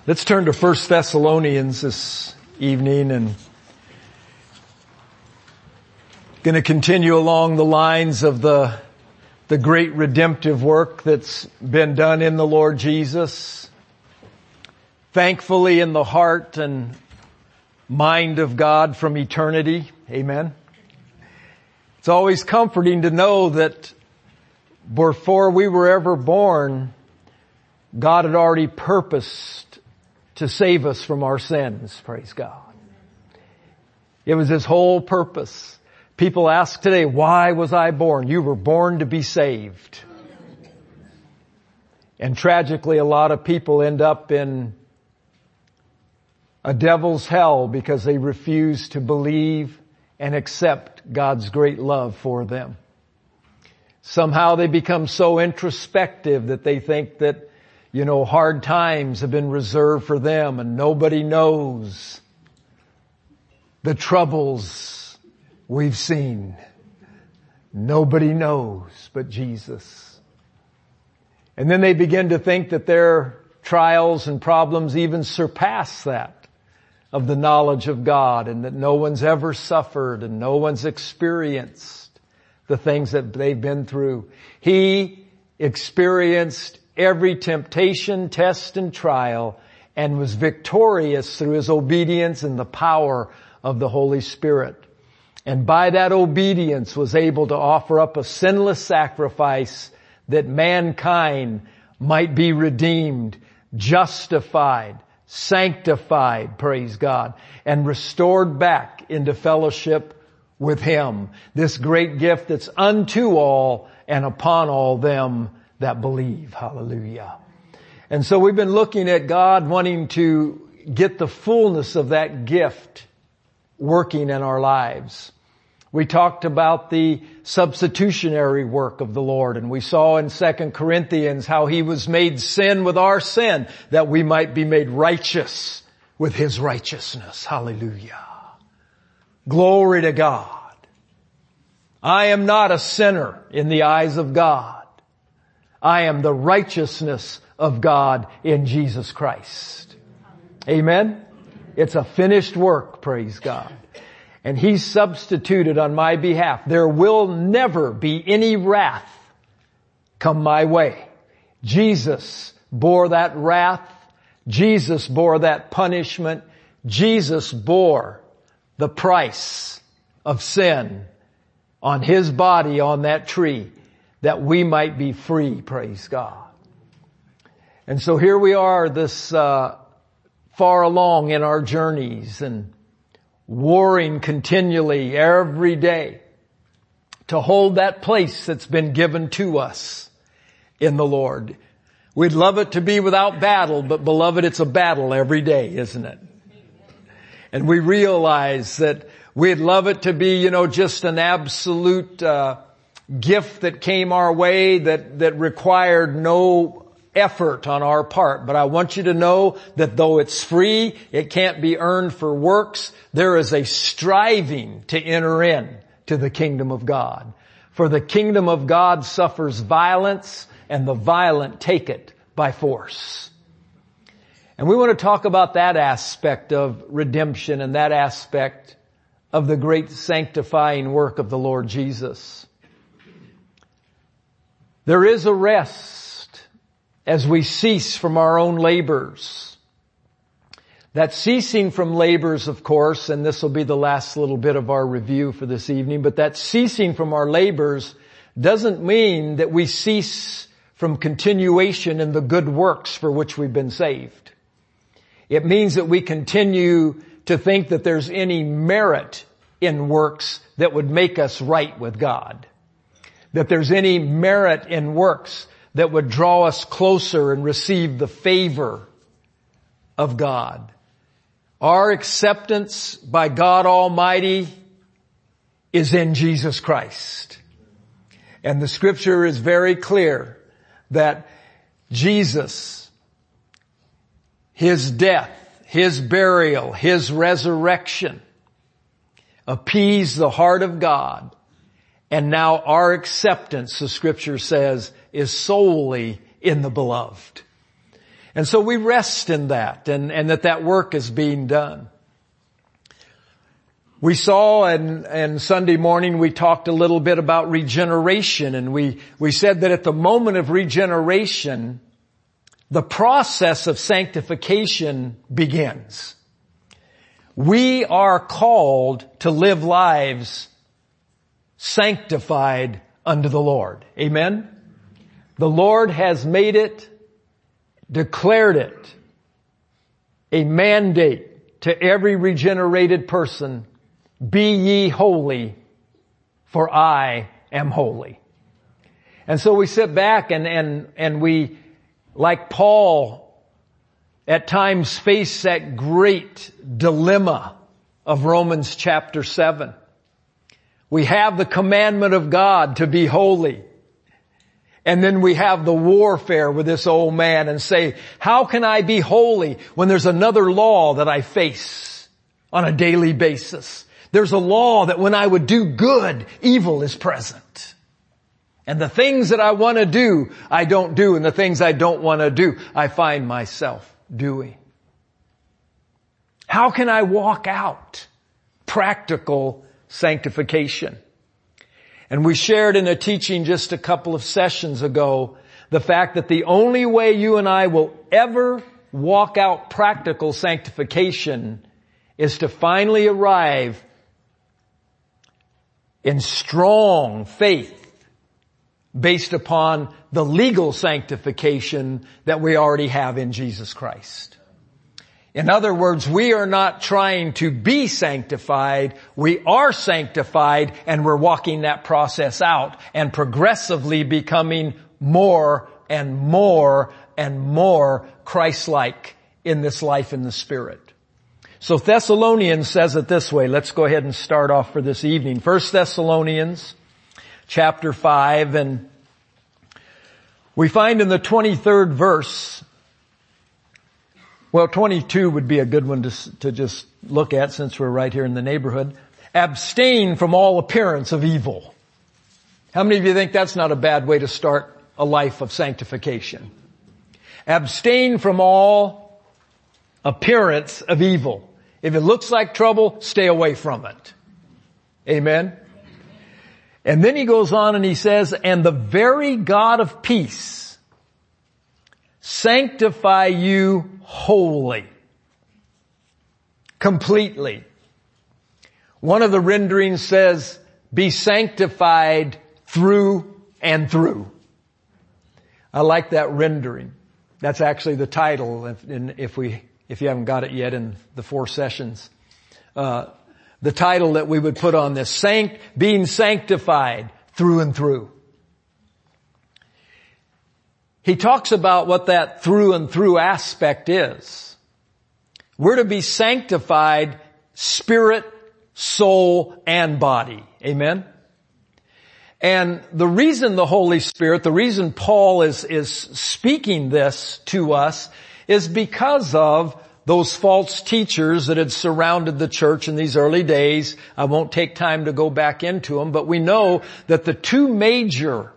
Let's turn to 1 Thessalonians this evening and going to continue along the lines of the great redemptive work that's been done in the Lord Jesus. Thankfully in the heart and mind of God from eternity. Amen. It's always comforting to know that before we were ever born, God had already purposed to save us from our sins. Praise God. It was His whole purpose. People ask today, why was I born? You were born to be saved. And tragically, a lot of people end up in a devil's hell because they refuse to believe and accept God's great love for them. Somehow they become so introspective that they think that hard times have been reserved for them and nobody knows the troubles we've seen. Nobody knows but Jesus. And then they begin to think that their trials and problems even surpass that of the knowledge of God, and that no one's ever suffered and no one's experienced the things that they've been through. He experienced every temptation, test, and trial, and was victorious through His obedience and the power of the Holy Spirit. And by that obedience was able to offer up a sinless sacrifice that mankind might be redeemed, justified, sanctified, praise God, and restored back into fellowship with Him. This great gift that's unto all and upon all them that believe. Hallelujah. And so we've been looking at God wanting to get the fullness of that gift working in our lives. We talked about the substitutionary work of the Lord, and we saw in 2 Corinthians how He was made sin with our sin that we might be made righteous with His righteousness. Hallelujah. Glory to God. I am not a sinner in the eyes of God. I am the righteousness of God in Jesus Christ. Amen? It's a finished work, praise God. And He substituted on my behalf. There will never be any wrath come my way. Jesus bore that wrath. Jesus bore that punishment. Jesus bore the price of sin on His body on that tree, that we might be free, praise God. And so here we are this far along in our journeys and warring continually every day to hold that place that's been given to us in the Lord. We'd love it to be without battle, but beloved, it's a battle every day, isn't it? And we realize that we'd love it to be, just an absolute gift that came our way that required no effort on our part. But I want you to know that though it's free, it can't be earned for works. There is a striving to enter in to the kingdom of God. For the kingdom of God suffers violence, and the violent take it by force. And we want to talk about that aspect of redemption and that aspect of the great sanctifying work of the Lord Jesus. There is a rest as we cease from our own labors. That ceasing from labors, of course, and this will be the last little bit of our review for this evening, but that ceasing from our labors doesn't mean that we cease from continuation in the good works for which we've been saved. It means that we continue to think that there's any merit in works that would make us right with God. That there's any merit in works that would draw us closer and receive the favor of God. Our acceptance by God Almighty is in Jesus Christ. And the Scripture is very clear that Jesus, His death, His burial, His resurrection appeased the heart of God. And now our acceptance, the Scripture says, is solely in the beloved. And so we rest in that and that work is being done. We saw and Sunday morning we talked a little bit about regeneration, and we said that at the moment of regeneration, the process of sanctification begins. We are called to live lives sanctified unto the Lord. Amen? The Lord has made it, declared it, a mandate to every regenerated person. Be ye holy, for I am holy. And so we sit back and we, like Paul, at times face that great dilemma of Romans chapter 7. We have the commandment of God to be holy. And then we have the warfare with this old man and say, how can I be holy when there's another law that I face on a daily basis? There's a law that when I would do good, evil is present. And the things that I want to do, I don't do. And the things I don't want to do, I find myself doing. How can I walk out practical sanctification? And we shared in a teaching just a couple of sessions ago the fact that the only way you and I will ever walk out practical sanctification is to finally arrive in strong faith based upon the legal sanctification that we already have in Jesus Christ. In other words, we are not trying to be sanctified. We are sanctified, and we're walking that process out and progressively becoming more and more and more Christ-like in this life in the Spirit. So Thessalonians says it this way. Let's go ahead and start off for this evening. 1 Thessalonians chapter 5, and we find in the 23rd verse, well, 22 would be a good one to just look at since we're right here in the neighborhood. Abstain from all appearance of evil. How many of you think that's not a bad way to start a life of sanctification? Abstain from all appearance of evil. If it looks like trouble, stay away from it. Amen? And then he goes on and he says, and the very God of peace sanctify you wholly, completely. One of the renderings says, be sanctified through and through. I like that rendering. That's actually the title, if you haven't got it yet in the 4 sessions. The title that we would put on this, being sanctified through and through. He talks about what that through and through aspect is. We're to be sanctified spirit, soul, and body. Amen? And the reason the Holy Spirit, the reason Paul is speaking this to us is because of those false teachers that had surrounded the church in these early days. I won't take time to go back into them, but we know that the 2 major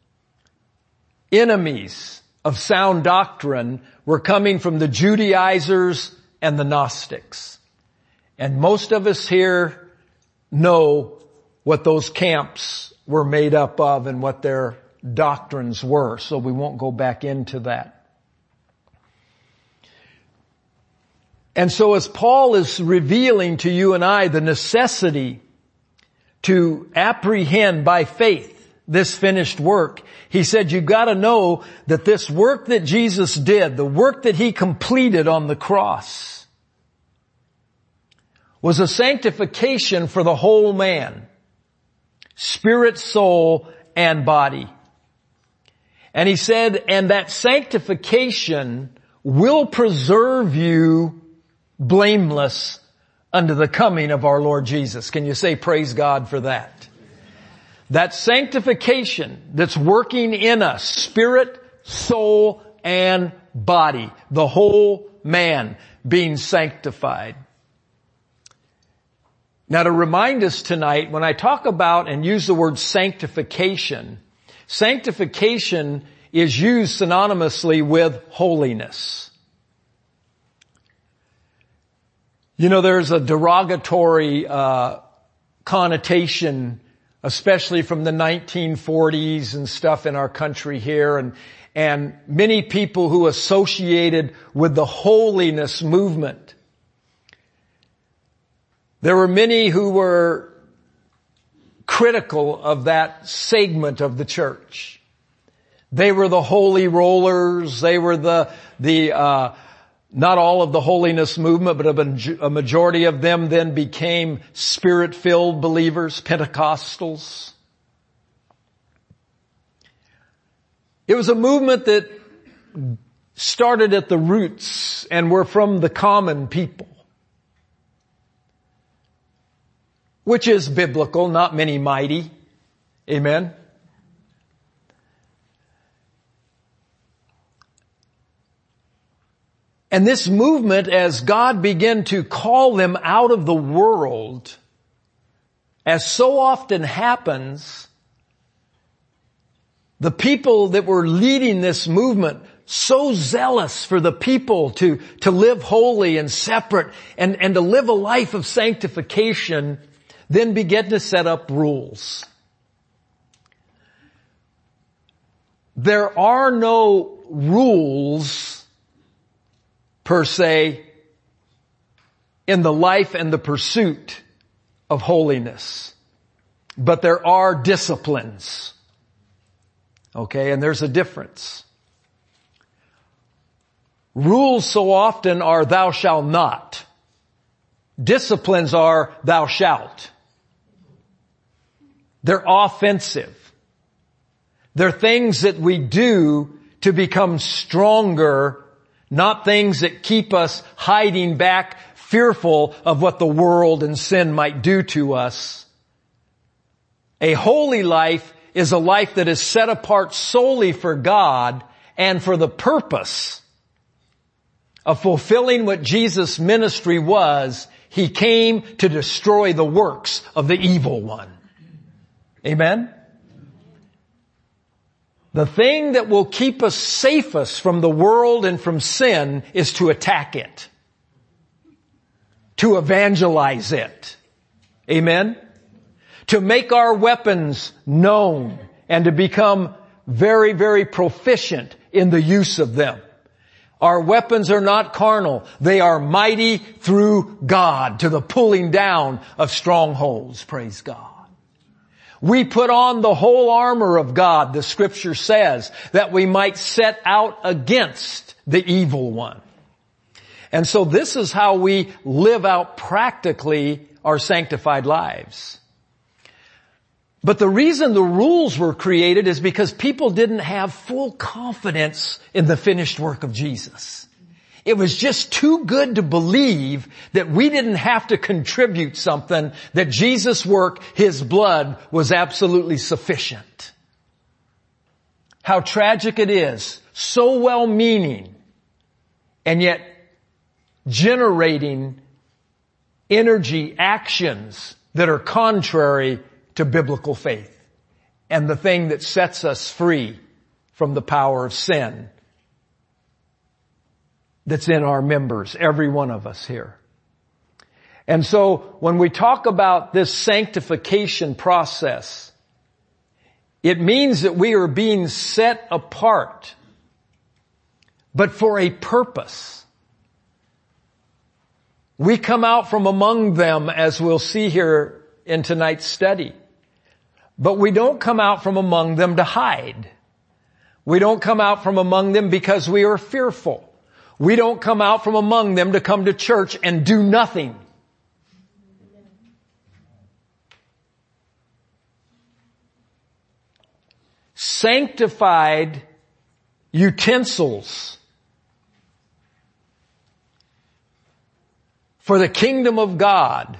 enemies of sound doctrine were coming from the Judaizers and the Gnostics. And most of us here know what those camps were made up of and what their doctrines were, so we won't go back into that. And so as Paul is revealing to you and I the necessity to apprehend by faith this finished work, he said you've got to know that this work that Jesus did, the work that he completed on the cross, was a sanctification for the whole man, spirit, soul, and body. And he said, and that sanctification will preserve you blameless unto the coming of our Lord Jesus. Can you say praise God for that? That sanctification that's working in us, spirit, soul, and body, the whole man being sanctified. Now to remind us tonight, when I talk about and use the word sanctification, sanctification is used synonymously with holiness. You know, there's a derogatory connotation, especially from the 1940s and stuff in our country here, and many people who associated with the holiness movement. There were many who were critical of that segment of the church. They were the holy rollers. They were not all of the holiness movement, but a majority of them then became Spirit-filled believers, Pentecostals. It was a movement that started at the roots and were from the common people, which is biblical, not many mighty. Amen. And this movement, as God began to call them out of the world, as so often happens, the people that were leading this movement, so zealous for the people to live holy and separate and to live a life of sanctification, then began to set up rules. There are no rules per se in the life and the pursuit of holiness, but there are disciplines. Okay, and there's a difference. Rules so often are thou shalt not. Disciplines are thou shalt. They're offensive. They're things that we do to become stronger, not things that keep us hiding back, fearful of what the world and sin might do to us. A holy life is a life that is set apart solely for God and for the purpose of fulfilling what Jesus' ministry was. He came to destroy the works of the evil one. Amen? The thing that will keep us safest from the world and from sin is to attack it, to evangelize it. Amen? To make our weapons known and to become very, very proficient in the use of them. Our weapons are not carnal. They are mighty through God to the pulling down of strongholds. Praise God. We put on the whole armor of God, the scripture says, that we might set out against the evil one. And so this is how we live out practically our sanctified lives. But the reason the rules were created is because people didn't have full confidence in the finished work of Jesus. It was just too good to believe that we didn't have to contribute something, that Jesus' work, His blood, was absolutely sufficient. How tragic it is, so well-meaning, and yet generating energy, actions that are contrary to biblical faith and the thing that sets us free from the power of sin that's in our members, every one of us here. And so when we talk about this sanctification process, it means that we are being set apart, but for a purpose. We come out from among them, as we'll see here in tonight's study. But we don't come out from among them to hide. We don't come out from among them because we are fearful. We don't come out from among them to come to church and do nothing. Sanctified utensils for the kingdom of God.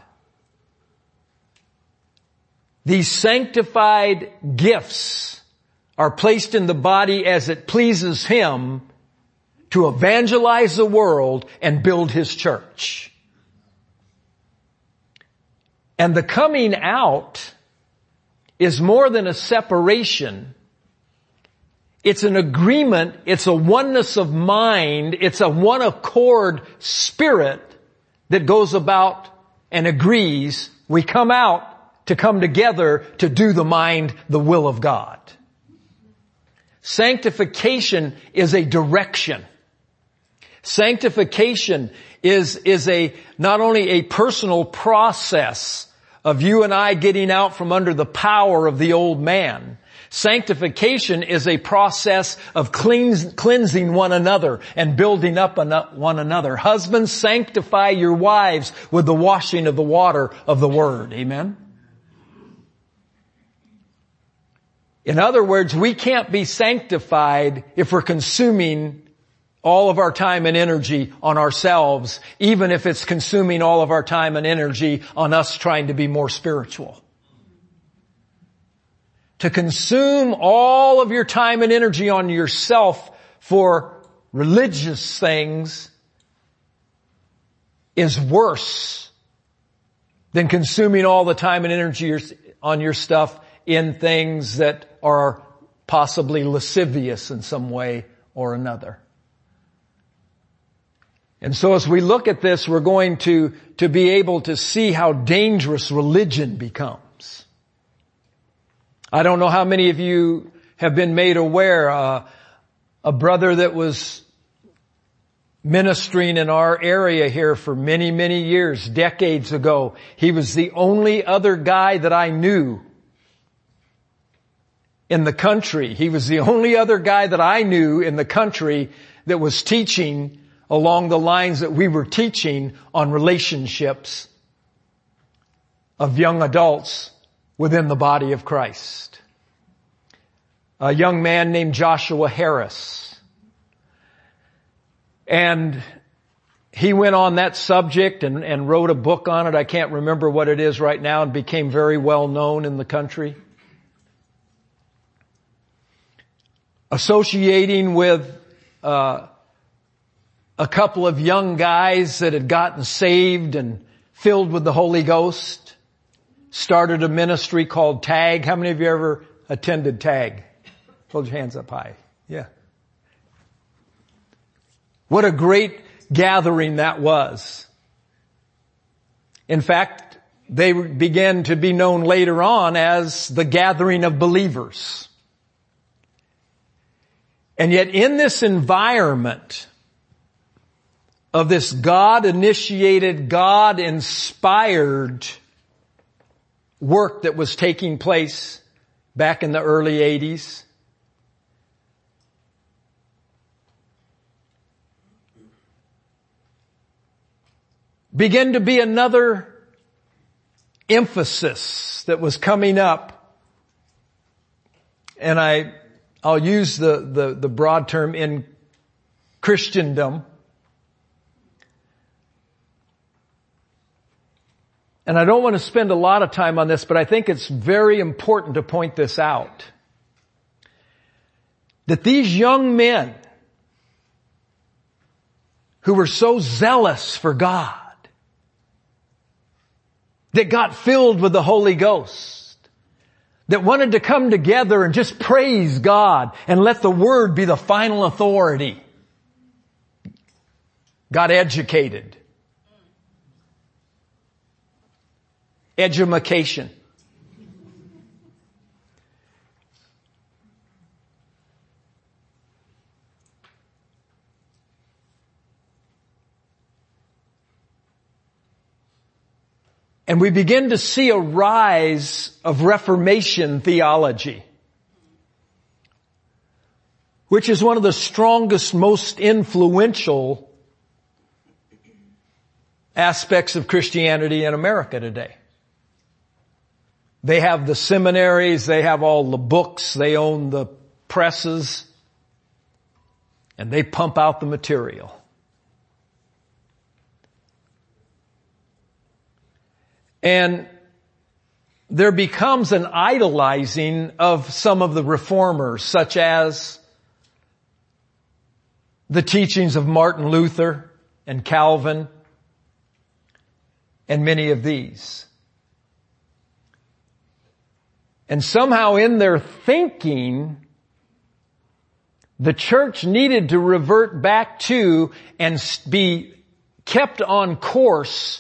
These sanctified gifts are placed in the body as it pleases Him to evangelize the world and build His church. And the coming out is more than a separation. It's an agreement. It's a oneness of mind. It's a one accord spirit that goes about and agrees. We come out to come together to do the mind, the will of God. Sanctification is a direction. Sanctification is not only a personal process of you and I getting out from under the power of the old man. Sanctification is a process of cleansing one another and building up one another. Husbands, sanctify your wives with the washing of the water of the Word. Amen? In other words, we can't be sanctified if we're consuming all of our time and energy on ourselves, even if it's consuming all of our time and energy on us trying to be more spiritual. To consume all of your time and energy on yourself for religious things is worse than consuming all the time and energy on your stuff in things that are possibly lascivious in some way or another. And so as we look at this, we're going to be able to see how dangerous religion becomes. I don't know how many of you have been made aware, a brother that was ministering in our area here for many, many years, decades ago. He was the only other guy that I knew in the country. He was the only other guy that I knew in the country that was teaching along the lines that we were teaching on relationships of young adults within the body of Christ. A young man named Joshua Harris. And he went on that subject and wrote a book on it. I can't remember what it is right now, and became very well known in the country. Associating with a couple of young guys that had gotten saved and filled with the Holy Ghost. Started a ministry called TAG. How many of you ever attended TAG? Hold your hands up high. Yeah. What a great gathering that was. In fact, they began to be known later on as the gathering of believers. And yet in this environment of this God-initiated, God-inspired work that was taking place back in the early 80s, began to be another emphasis that was coming up. And I'll use the broad term in Christendom. And I don't want to spend a lot of time on this, but I think it's very important to point this out. That these young men who were so zealous for God, that got filled with the Holy Ghost, that wanted to come together and just praise God and let the Word be the final authority, got educated. Edumacation. And we begin to see a rise of Reformation theology, which is one of the strongest, most influential aspects of Christianity in America today. They have the seminaries, they have all the books, they own the presses, and they pump out the material. And there becomes an idolizing of some of the reformers, such as the teachings of Martin Luther and Calvin and many of these. And somehow in their thinking, The church needed to revert back to and be kept on course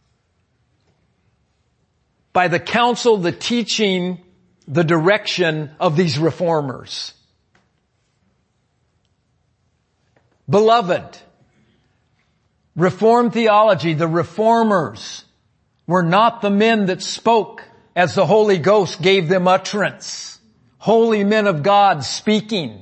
by the counsel, the teaching, the direction of these reformers. Beloved, Reformed theology, the reformers were not the men that spoke as the Holy Ghost gave them utterance. Holy men of God speaking.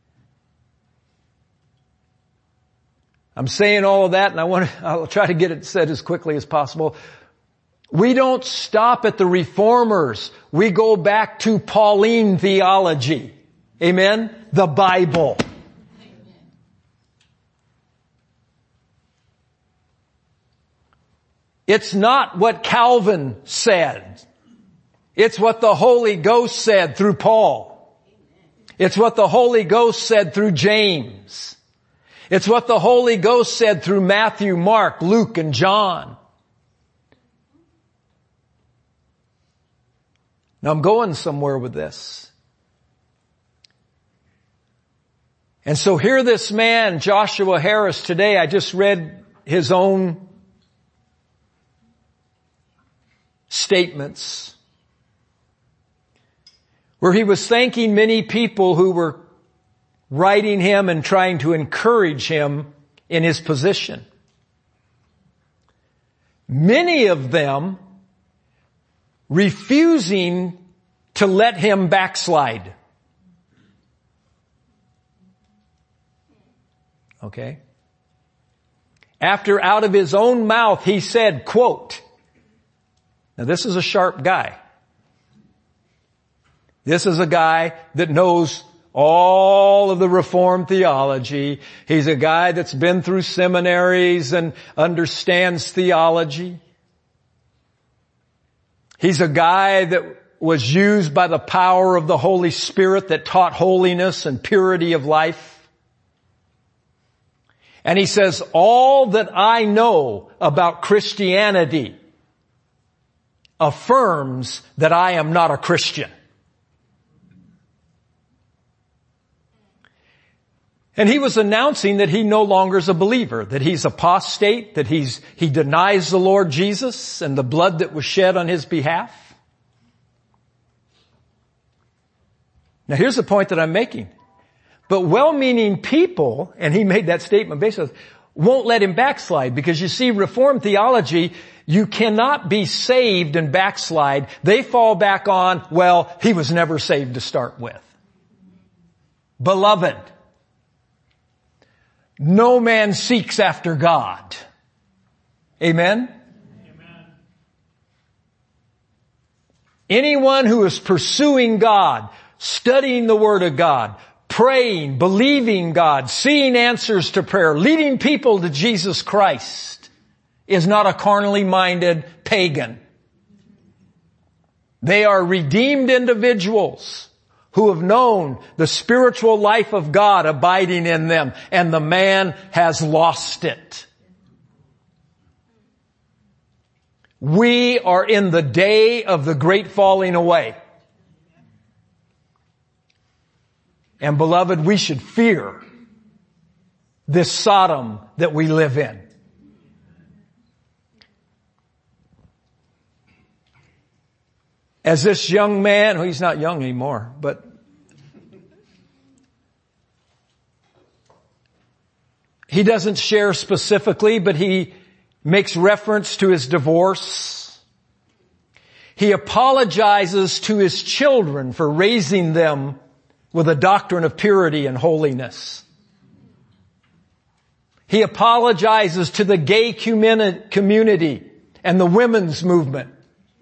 I'm saying all of that, and I'll try to get it said as quickly as possible. We don't stop at the reformers. We go back to Pauline theology. Amen? The Bible. It's not what Calvin said. It's what the Holy Ghost said through Paul. It's what the Holy Ghost said through James. It's what the Holy Ghost said through Matthew, Mark, Luke, and John. Now I'm going somewhere with this. And so here this man, Joshua Harris, today I just read his own statements where he was thanking many people who were writing him and trying to encourage him in his position. Many of them refusing to let him backslide. Okay? After out of his own mouth he said, quote, now this is a sharp guy. This is a guy that knows all of the Reformed theology. He's a guy that's been through seminaries and understands theology. He's a guy that was used by the power of the Holy Spirit that taught holiness and purity of life. And he says, all that I know about Christianity affirms that I am not a Christian. And he was announcing that he no longer is a believer, that he's apostate, that he denies the Lord Jesus and the blood that was shed on his behalf. Now here's the point that I'm making. But well-meaning people, and he made that statement basically, won't let him backslide because you see, Reformed theology, you cannot be saved and backslide. They fall back on, well, he was never saved to start with. Beloved, no man seeks after God. Amen? Amen. Anyone who is pursuing God, studying the Word of God, praying, believing God, seeing answers to prayer, leading people to Jesus Christ is not a carnally minded pagan. They are redeemed individuals who have known the spiritual life of God abiding in them, and the man has lost it. We are in the day of the great falling away. And beloved, we should fear this Sodom that we live in. As this young man, well, he's not young anymore, but he doesn't share specifically, but he makes reference to his divorce. He apologizes to his children for raising them with a doctrine of purity and holiness. He apologizes to the gay community and the women's movement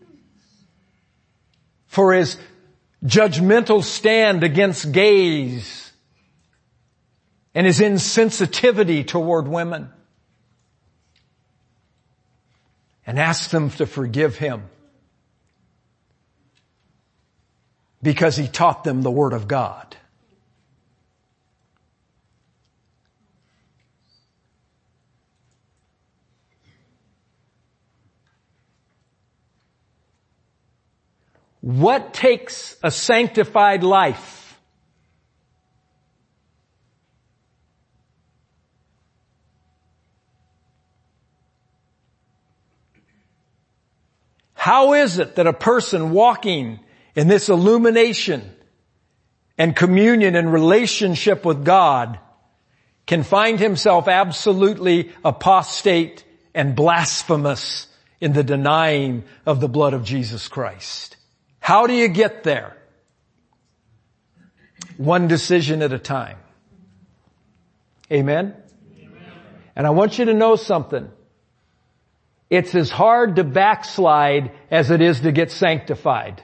for his judgmental stand against gays and his insensitivity toward women, and asks them to forgive him because he taught them the Word of God. What takes a sanctified life? How is it that a person walking in this illumination and communion and relationship with God can find himself absolutely apostate and blasphemous in the denying of the blood of Jesus Christ? How do you get there? One decision at a time. Amen? Amen. And I want you to know something. It's as hard to backslide as it is to get sanctified.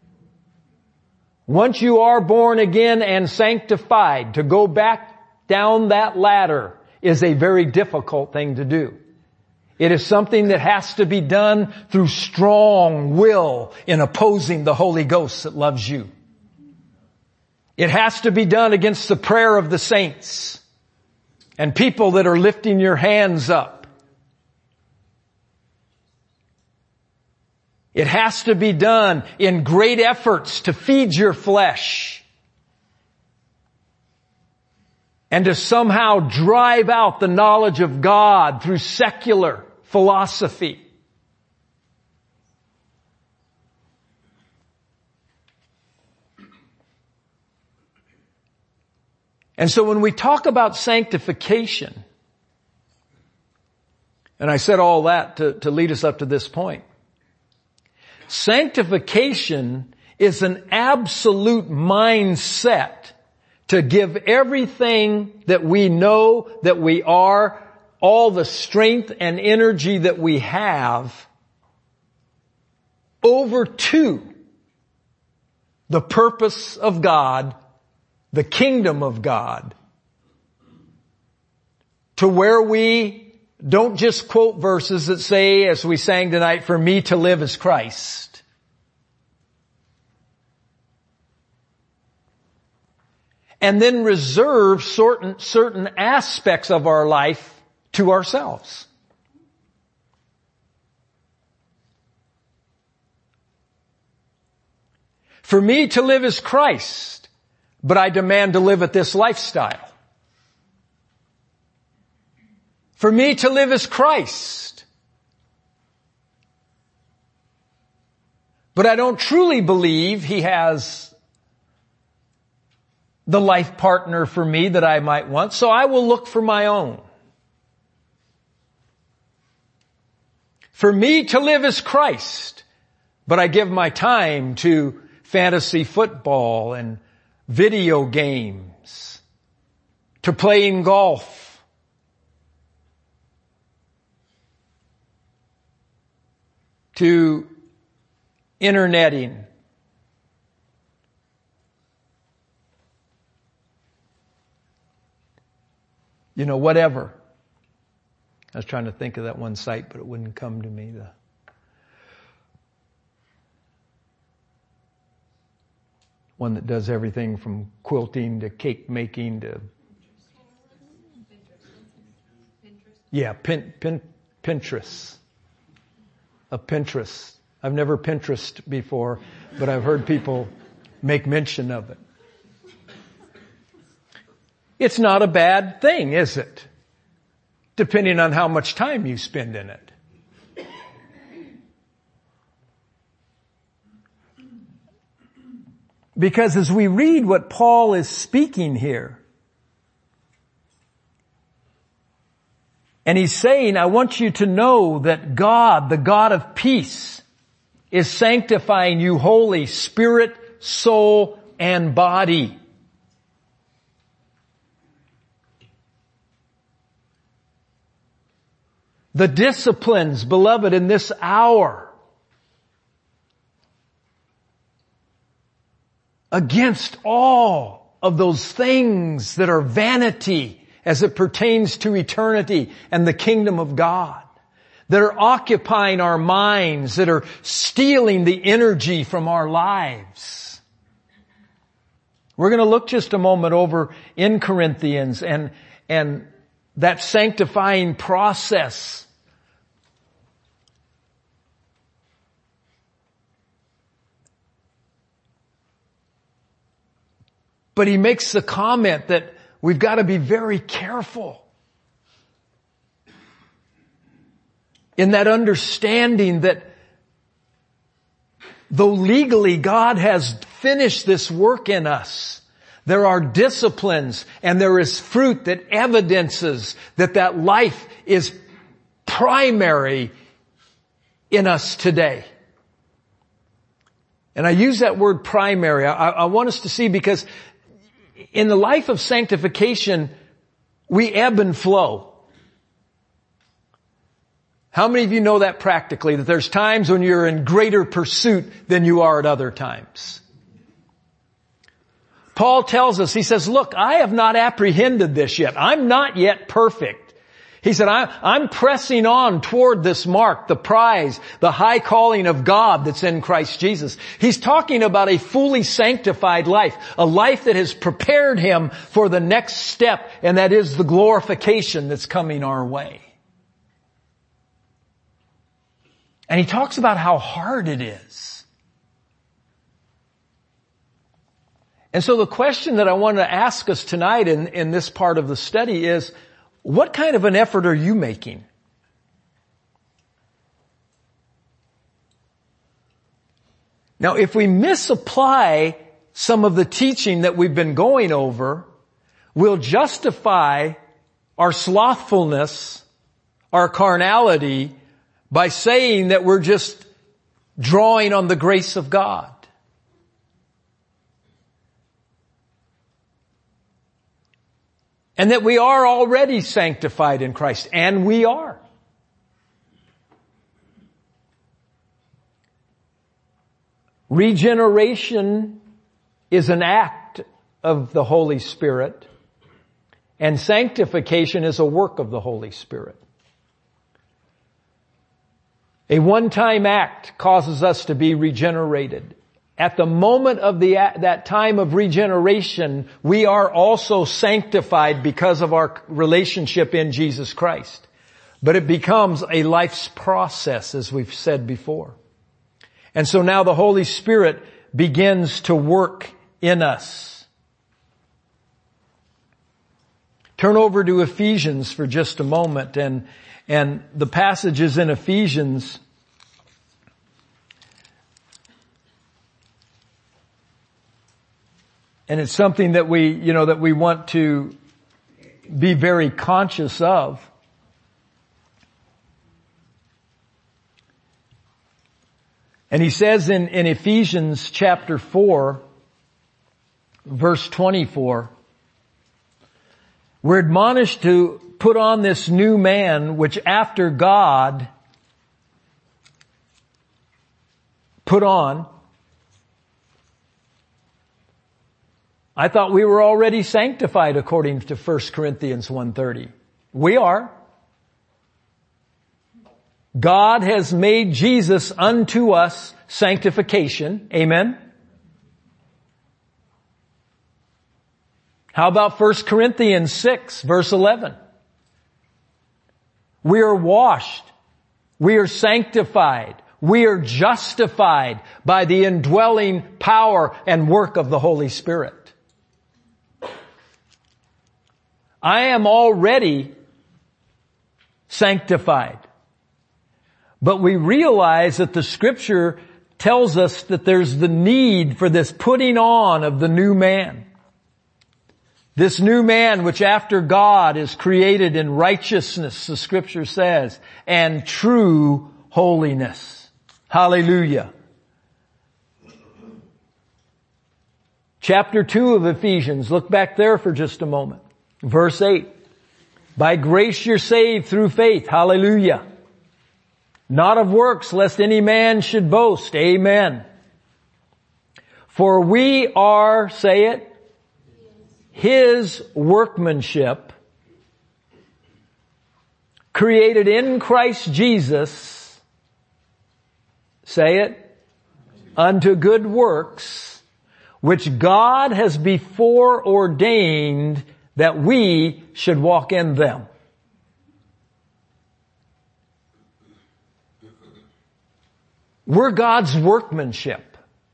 Once you are born again and sanctified, to go back down that ladder is a very difficult thing to do. It is something that has to be done through strong will in opposing the Holy Ghost that loves you. It has to be done against the prayer of the saints and people that are lifting your hands up. It has to be done in great efforts to feed your flesh and to somehow drive out the knowledge of God through secular philosophy. And so when we talk about sanctification, and I said all that to lead us up to this point, sanctification is an absolute mindset to give everything that we know that we are, all the strength and energy that we have, over to the purpose of God, the kingdom of God, to where we don't just quote verses that say, as we sang tonight, for me to live is Christ. And then reserve certain aspects of our life to ourselves. For me to live is Christ, but I demand to live at this lifestyle. For me to live is Christ, but I don't truly believe He has the life partner for me that I might want, so I will look for my own. For me to live is Christ, but I give my time to fantasy football and video games, to playing golf, to interneting, whatever. I was trying to think of that one site, but it wouldn't come to me. The one that does everything from quilting to cake making to... Yeah, Pinterest. A Pinterest. I've never Pinterest before, but I've heard people make mention of it. It's not a bad thing, is it? Depending on how much time you spend in it. Because as we read what Paul is speaking here, and he's saying, I want you to know that God, the God of peace, is sanctifying you wholly, spirit, soul, and body. The disciplines, beloved, in this hour against all of those things that are vanity as it pertains to eternity and the kingdom of God, that are occupying our minds, that are stealing the energy from our lives. We're going to look just a moment over in Corinthians and that sanctifying process. But he makes the comment that we've got to be very careful in that understanding that though legally God has finished this work in us, there are disciplines and there is fruit that evidences that life is primary in us today. And I use that word primary. I want us to see, because in the life of sanctification, we ebb and flow. How many of you know that practically, that there's times when you're in greater pursuit than you are at other times? Paul tells us, he says, look, I have not apprehended this yet. I'm not yet perfect. He said, I'm pressing on toward this mark, the prize, the high calling of God that's in Christ Jesus. He's talking about a fully sanctified life, a life that has prepared him for the next step, and that is the glorification that's coming our way. And he talks about how hard it is. And so the question that I want to ask us tonight in this part of the study is, what kind of an effort are you making? Now, if we misapply some of the teaching that we've been going over, we'll justify our slothfulness, our carnality, by saying that we're just drawing on the grace of God. And that we are already sanctified in Christ. And we are. Regeneration is an act of the Holy Spirit. And sanctification is a work of the Holy Spirit. A one-time act causes us to be regenerated. At the moment of that time of regeneration, we are also sanctified because of our relationship in Jesus Christ. But it becomes a life's process, as we've said before. And so now the Holy Spirit begins to work in us. Turn over to Ephesians for just a moment, and the passages in Ephesians, and it's something that we want to be very conscious of. And he says in Ephesians chapter 4, verse 24, we're admonished to put on this new man, which after God put on. I thought we were already sanctified according to 1 Corinthians 1:30. We are. God has made Jesus unto us sanctification. Amen. How about 1 Corinthians 6 verse 11? We are washed. We are sanctified. We are justified by the indwelling power and work of the Holy Spirit. I am already sanctified. But we realize that the Scripture tells us that there's the need for this putting on of the new man. This new man which after God is created in righteousness, the Scripture says, and true holiness. Hallelujah. Chapter 2 of Ephesians, look back there for just a moment. Verse 8, by grace you're saved through faith. Hallelujah. Not of works, lest any man should boast. Amen. For we are, say it, His workmanship, created in Christ Jesus, say it, unto good works, which God has before ordained that we should walk in them. We're God's workmanship.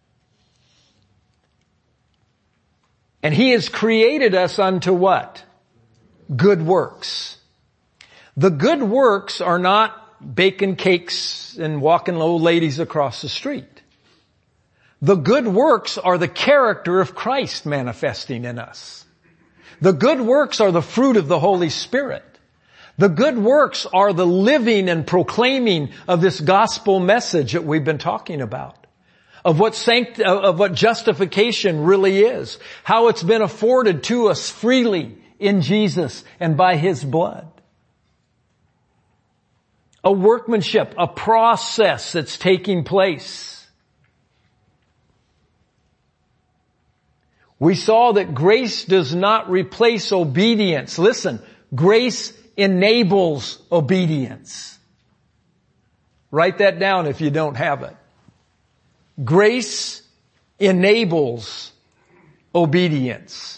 And He has created us unto what? Good works. The good works are not baking cakes and walking old ladies across the street. The good works are the character of Christ manifesting in us. The good works are the fruit of the Holy Spirit. The good works are the living and proclaiming of this gospel message that we've been talking about. Of what justification really is. How it's been afforded to us freely in Jesus and by His blood. A workmanship, a process that's taking place. We saw that grace does not replace obedience. Listen, grace enables obedience. Write that down if you don't have it. Grace enables obedience.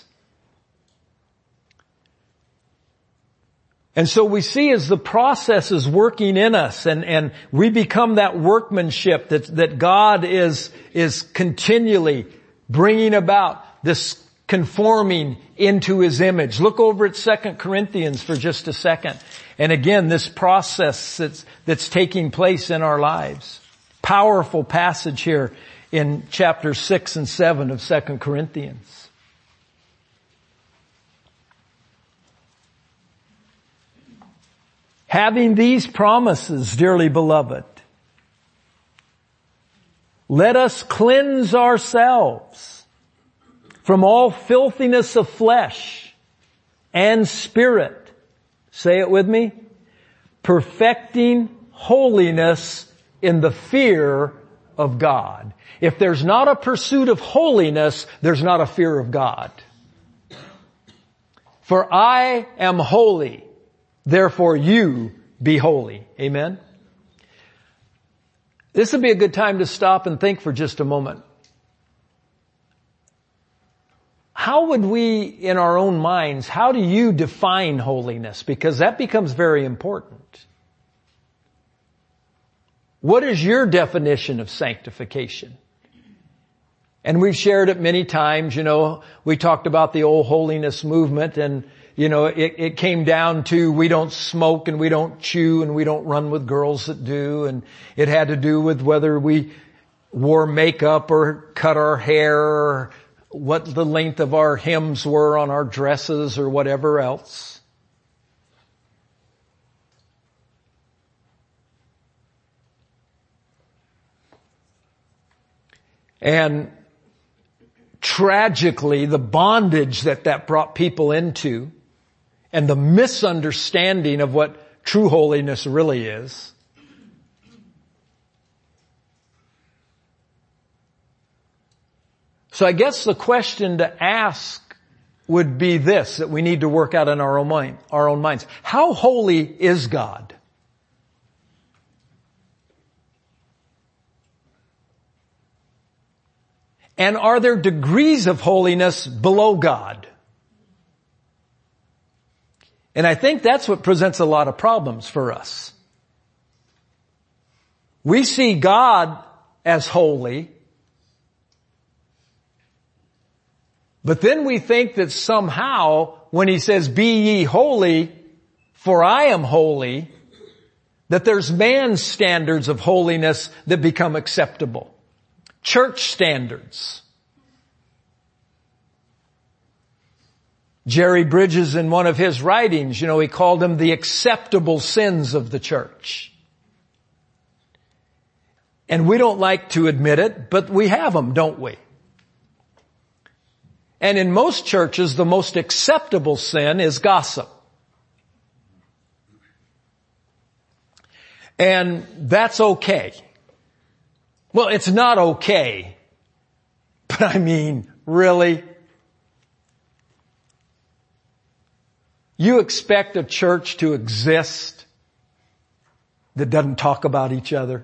And so we see as the process is working in us and we become that workmanship that God is continually bringing about this conforming into His image. Look over at 2 Corinthians for just a second. And again, this process that's taking place in our lives. Powerful passage here in chapter 6 and 7 of 2 Corinthians. Having these promises, dearly beloved, let us cleanse ourselves from all filthiness of flesh and spirit. Say it with me. Perfecting holiness in the fear of God. If there's not a pursuit of holiness, there's not a fear of God. For I am holy, therefore you be holy. Amen? This would be a good time to stop and think for just a moment. How would we, in our own minds, how do you define holiness? Because that becomes very important. What is your definition of sanctification? And we've shared it many times, we talked about the old holiness movement and, it came down to we don't smoke and we don't chew and we don't run with girls that do. And it had to do with whether we wore makeup or cut our hair or what the length of our hems were on our dresses or whatever else. And tragically, the bondage that brought people into and the misunderstanding of what true holiness really is. So I guess the question to ask would be this, that we need to work out in our own minds. How holy is God? And are there degrees of holiness below God? And I think that's what presents a lot of problems for us. We see God as holy, but then we think that somehow when He says, "Be ye holy, for I am holy," that there's man's standards of holiness that become acceptable. Church standards. Jerry Bridges, in one of his writings, he called them the acceptable sins of the church. And we don't like to admit it, but we have them, don't we? And in most churches, the most acceptable sin is gossip. And that's okay. Well, it's not okay. But I mean, really? You expect a church to exist that doesn't talk about each other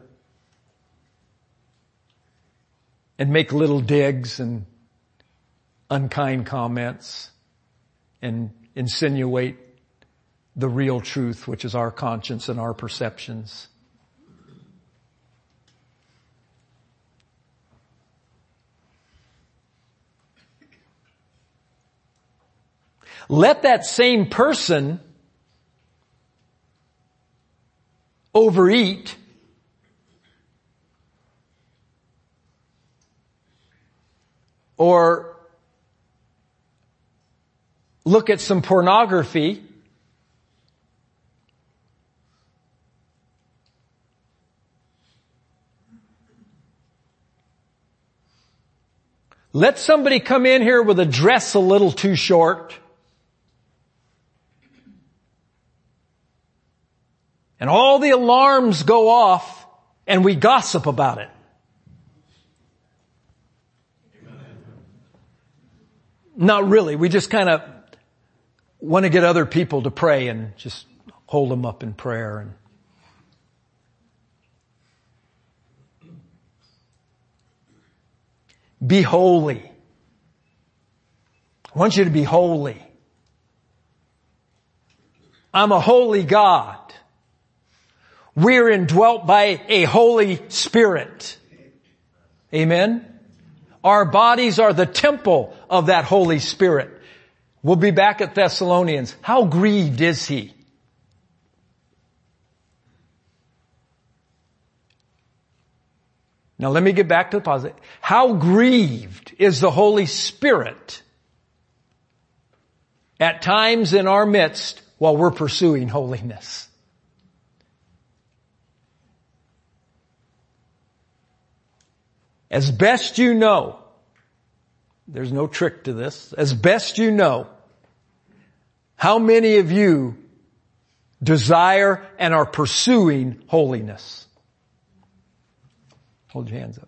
and make little digs and unkind comments and insinuate the real truth, which is our conscience and our perceptions. Let that same person overeat or look at some pornography, let somebody come in here with a dress a little too short, and all the alarms go off, and we gossip about it. Not really. We just kind of want to get other people to pray and just hold them up in prayer. And be holy. I want you to be holy. I'm a holy God. We're indwelt by a Holy Spirit. Amen? Our bodies are the temple of that Holy Spirit. We'll be back at Thessalonians. How grieved is he? Now let me get back to the positive. How grieved is the Holy Spirit at times in our midst while we're pursuing holiness? As best you know, there's no trick to this, as best you know, how many of you desire and are pursuing holiness? Hold your hands up.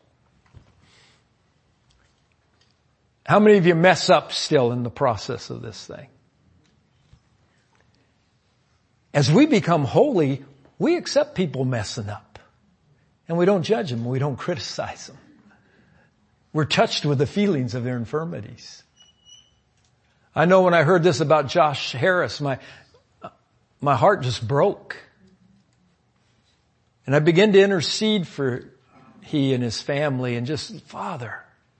How many of you mess up still in the process of this thing? As we become holy, we accept people messing up. And we don't judge them. We don't criticize them. We're touched with the feelings of their infirmities. I know when I heard this about Josh Harris, my heart just broke. And I began to intercede for he and his family and just, Father,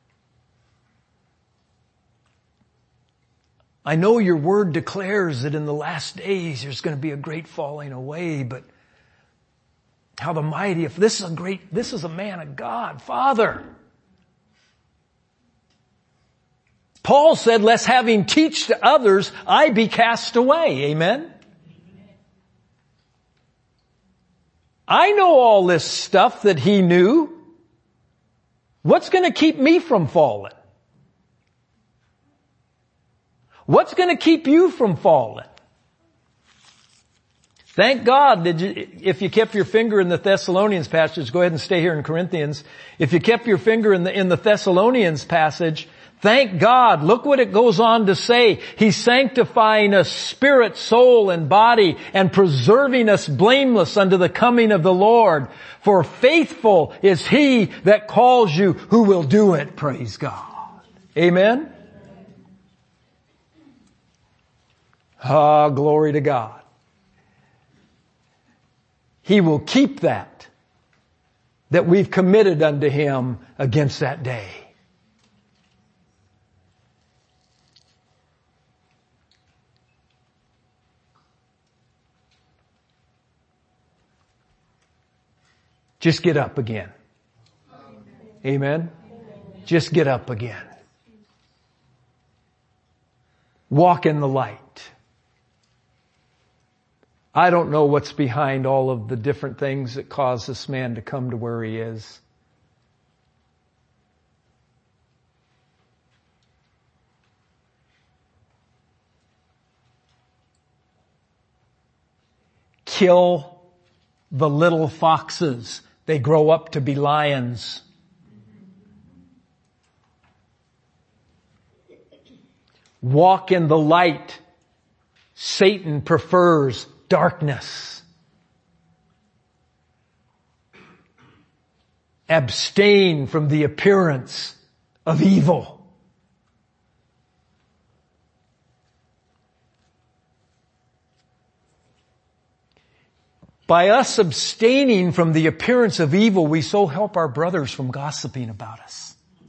I know your word declares that in the last days there's going to be a great falling away, but how the mighty, if this is a man of God, Father. Paul said, lest having teached to others, I be cast away. Amen? I know all this stuff that he knew. What's going to keep me from falling? What's going to keep you from falling? Thank God that if you kept your finger in the Thessalonians passage, go ahead and stay here in Corinthians. If you kept your finger in the Thessalonians passage, thank God. Look what it goes on to say. He's sanctifying us spirit, soul, and body and preserving us blameless unto the coming of the Lord. For faithful is he that calls you who will do it. Praise God. Amen. Ah, glory to God. He will keep that we've committed unto him against that day. Just get up again. Amen. Just get up again. Walk in the light. I don't know what's behind all of the different things that cause this man to come to where he is. Kill the little foxes. They grow up to be lions. Walk in the light. Satan prefers darkness. Abstain from the appearance of evil. By us abstaining from the appearance of evil, we so help our brothers from gossiping about us.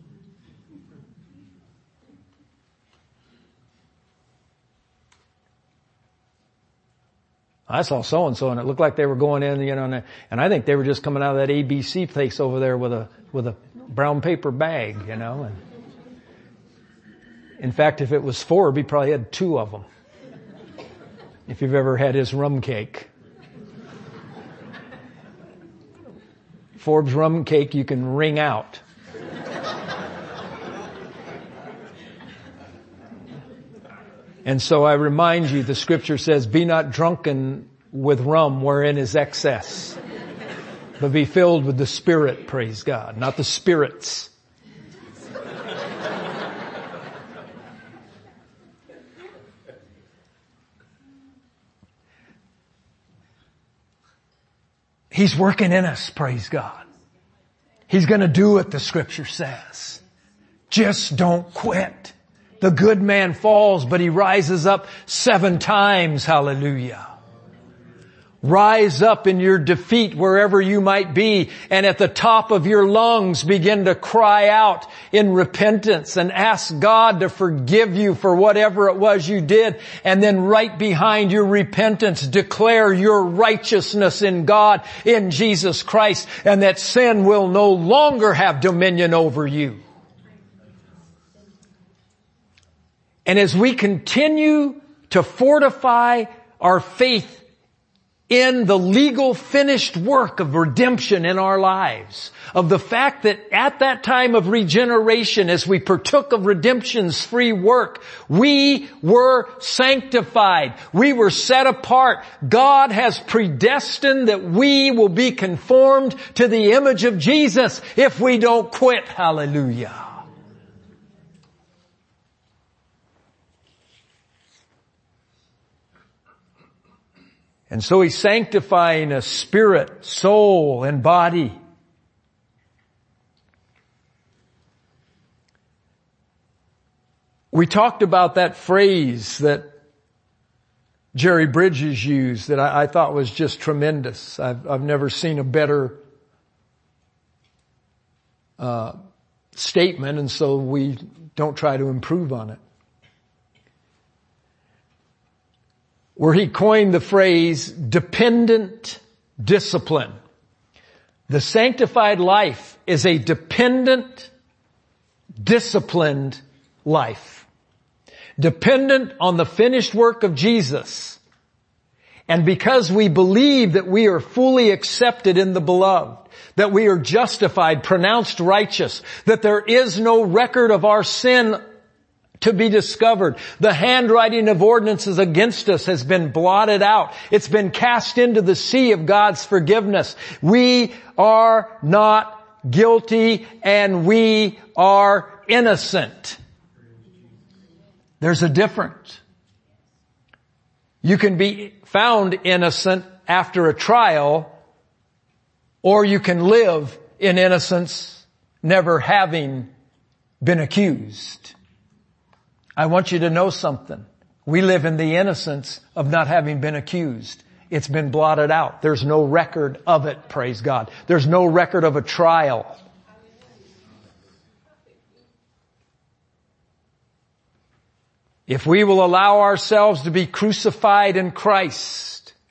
I saw so-and-so and it looked like they were going in, and I think they were just coming out of that ABC place over there with a brown paper bag, and In fact, if it was Forbes, he probably had 2 of them. If you've ever had his rum cake. Forbes rum cake you can wring out. And so I remind you, the scripture says, be not drunken with rum wherein is excess, but be filled with the Spirit, praise God, not the spirits. He's working in us, praise God. He's going to do what the scripture says. Just don't quit. The good man falls, but he rises up 7 times. Hallelujah. Rise up in your defeat wherever you might be, and at the top of your lungs begin to cry out in repentance and ask God to forgive you for whatever it was you did. And then right behind your repentance, declare your righteousness in God, in Jesus Christ, and that sin will no longer have dominion over you. And as we continue to fortify our faith in the legal finished work of redemption in our lives, of the fact that at that time of regeneration, as we partook of redemption's free work, we were sanctified. We were set apart. God has predestined that we will be conformed to the image of Jesus if we don't quit. Hallelujah. And so He's sanctifying us spirit, soul, and body. We talked about that phrase that Jerry Bridges used that I thought was just tremendous. I've never seen a better statement, and so we don't try to improve on it. Where he coined the phrase dependent discipline. The sanctified life is a dependent, disciplined life. Dependent on the finished work of Jesus. And because we believe that we are fully accepted in the beloved, that we are justified, pronounced righteous, that there is no record of our sin to be discovered. The handwriting of ordinances against us has been blotted out. It's been cast into the sea of God's forgiveness. We are not guilty and we are innocent. There's a difference. You can be found innocent after a trial, or you can live in innocence, never having been accused. I want you to know something. We live in the innocence of not having been accused. It's been blotted out. There's no record of it, praise God. There's no record of a trial. If we will allow ourselves to be crucified in Christ,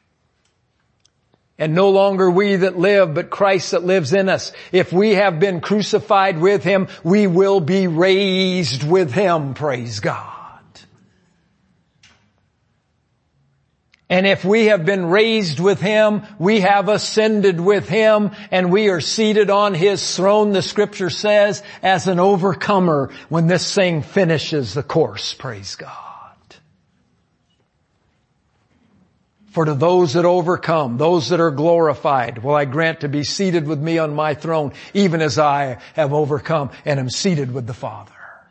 and no longer we that live, but Christ that lives in us. If we have been crucified with Him, we will be raised with Him, praise God. And if we have been raised with Him, we have ascended with Him, and we are seated on His throne, the scripture says, as an overcomer when this thing finishes the course, praise God. For to those that overcome, those that are glorified, will I grant to be seated with me on my throne, even as I have overcome and am seated with the Father.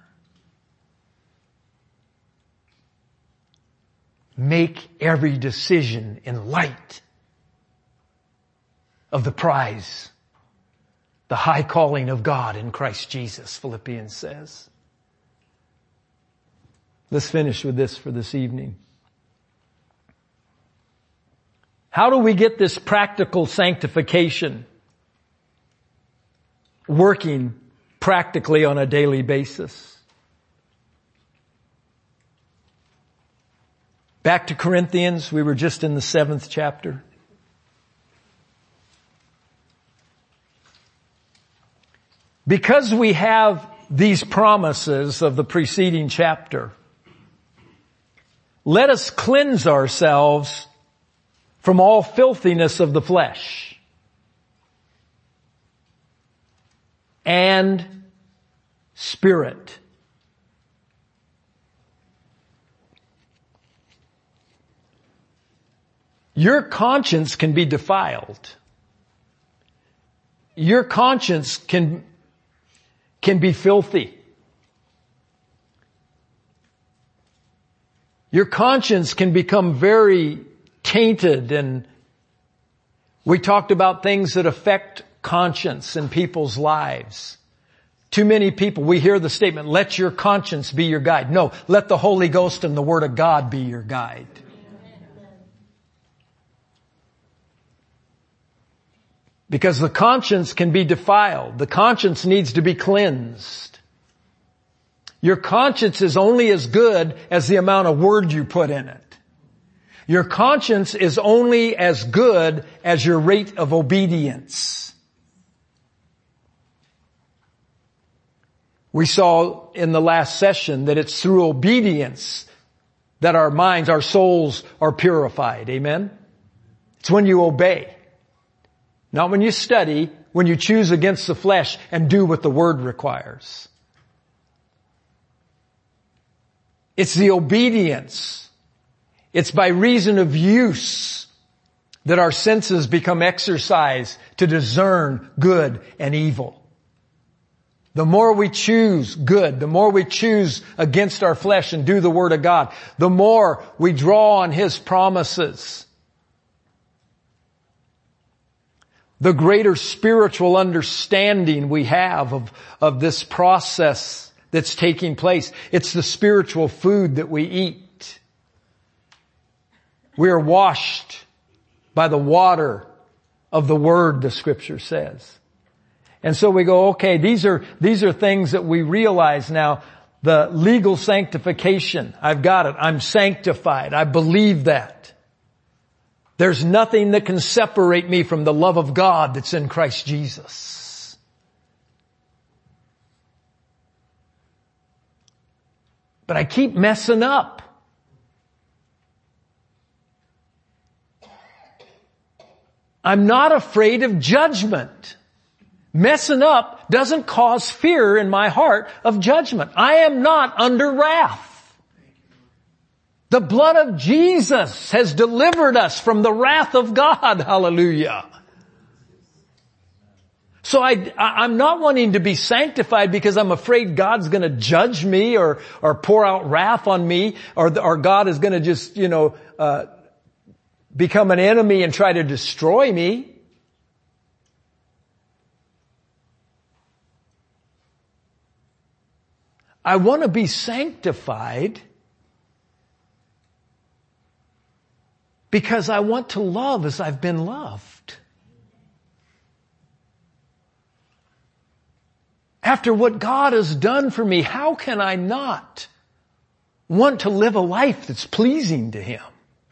Make every decision in light of the prize, the high calling of God in Christ Jesus, Philippians says. Let's finish with this for this evening. How do we get this practical sanctification working practically on a daily basis? Back to Corinthians, we were just in the 7th chapter. Because we have these promises of the preceding chapter. Let us cleanse ourselves from all filthiness of the flesh and spirit. Your conscience can be defiled. Your conscience can be filthy. Your conscience can become very tainted, and we talked about things that affect conscience in people's lives. Too many people, we hear the statement, let your conscience be your guide. No, let the Holy Ghost and the Word of God be your guide. Because the conscience can be defiled. The conscience needs to be cleansed. Your conscience is only as good as the amount of word you put in it. Your conscience is only as good as your rate of obedience. We saw in the last session that it's through obedience that our minds, our souls are purified. Amen? It's when you obey. Not when you study, when you choose against the flesh and do what the Word requires. It's the obedience. It's by reason of use that our senses become exercised to discern good and evil. The more we choose good, the more we choose against our flesh and do the Word of God, the more we draw on His promises. The greater spiritual understanding we have of this process that's taking place. It's the spiritual food that we eat. We are washed by the water of the Word, the Scripture says. And so we go, okay, these are things that we realize now. The legal sanctification, I've got it. I'm sanctified. I believe that. There's nothing that can separate me from the love of God that's in Christ Jesus. But I keep messing up. I'm not afraid of judgment. Messing up doesn't cause fear in my heart of judgment. I am not under wrath. The blood of Jesus has delivered us from the wrath of God. Hallelujah. So I'm not wanting to be sanctified because I'm afraid God's going to judge me or pour out wrath on me, or God is going to just, become an enemy and try to destroy me. I want to be sanctified because I want to love as I've been loved. After what God has done for me, how can I not want to live a life that's pleasing to Him?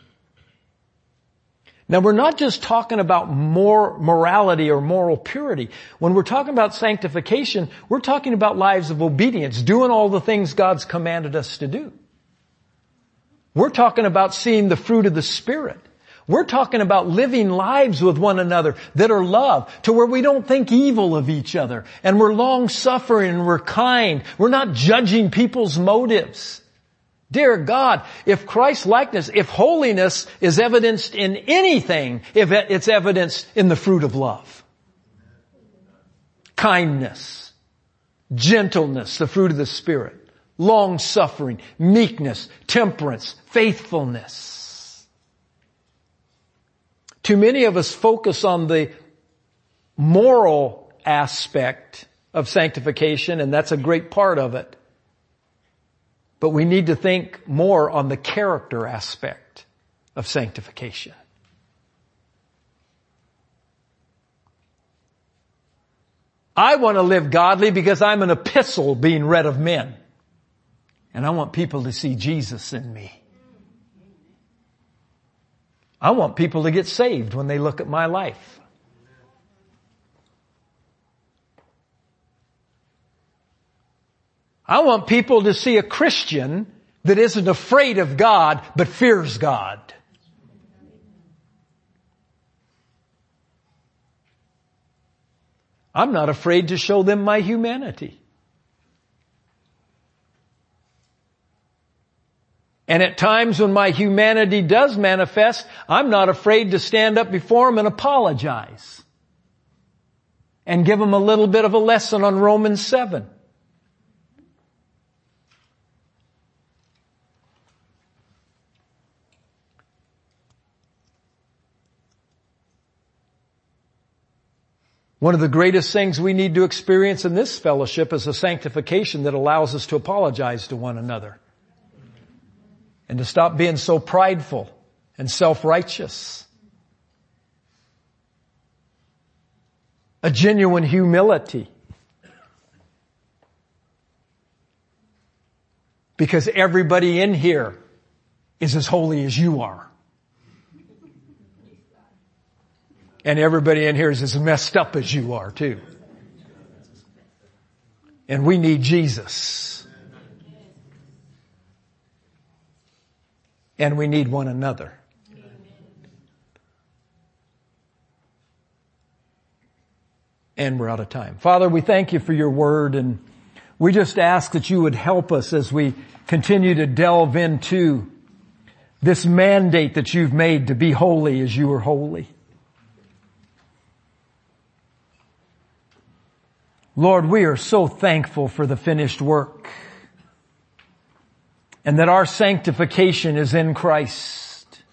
Now, we're not just talking about morality or moral purity. When we're talking about sanctification, we're talking about lives of obedience, doing all the things God's commanded us to do. We're talking about seeing the fruit of the Spirit. We're talking about living lives with one another that are love, to where we don't think evil of each other, and we're long-suffering and we're kind. We're not judging people's motives. Dear God, if Christ's likeness, if holiness is evidenced in anything, if it's evidenced in the fruit of love. Kindness, gentleness, the fruit of the Spirit, long-suffering, meekness, temperance, faithfulness. Too many of us focus on the moral aspect of sanctification, and that's a great part of it. But we need to think more on the character aspect of sanctification. I want to live godly because I'm an epistle being read of men. And I want people to see Jesus in me. I want people to get saved when they look at my life. I want people to see a Christian that isn't afraid of God, but fears God. I'm not afraid to show them my humanity. And at times when my humanity does manifest, I'm not afraid to stand up before them and apologize. And give them a little bit of a lesson on Romans 7. One of the greatest things we need to experience in this fellowship is a sanctification that allows us to apologize to one another. And to stop being so prideful and self-righteous. A genuine humility. Because everybody in here is as holy as you are. And everybody in here is as messed up as you are too. And we need Jesus. And we need one another. And we're out of time. Father, we thank you for your word, and we just ask that you would help us as we continue to delve into this mandate that you've made to be holy as you are holy. Lord, we are so thankful for the finished work and that our sanctification is in Christ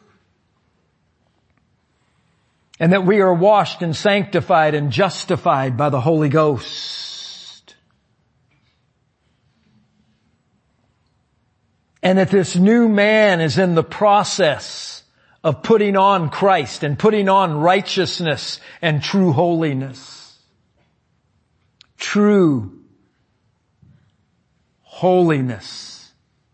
and that we are washed and sanctified and justified by the Holy Ghost and that this new man is in the process of putting on Christ and putting on righteousness and true holiness. True holiness.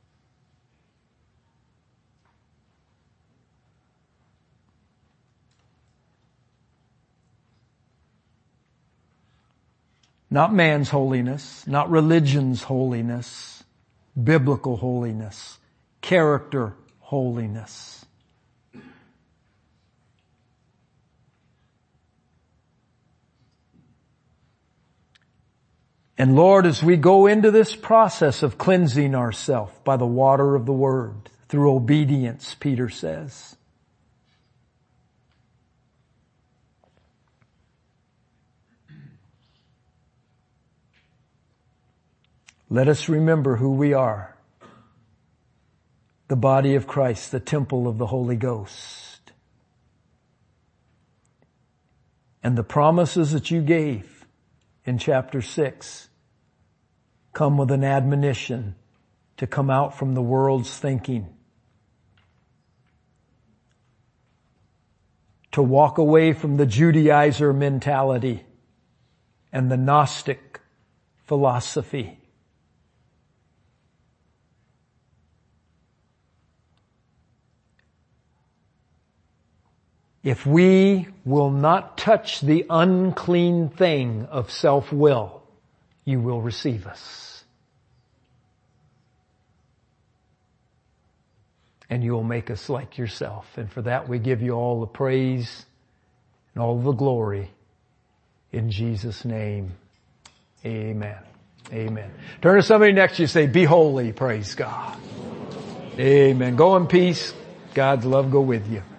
Not man's holiness, not religion's holiness, biblical holiness, character holiness. And Lord, as we go into this process of cleansing ourselves by the water of the Word, through obedience, Peter says, let us remember who we are, the body of Christ, the temple of the Holy Ghost, and the promises that you gave in chapter 6 come with an admonition to come out from the world's thinking, to walk away from the Judaizer mentality and the Gnostic philosophy. If we will not touch the unclean thing of self-will, you will receive us. And you will make us like yourself. And for that we give you all the praise and all the glory. In Jesus' name, amen. Amen. Turn to somebody next to you and say, be holy, praise God. Amen. Go in peace. God's love go with you.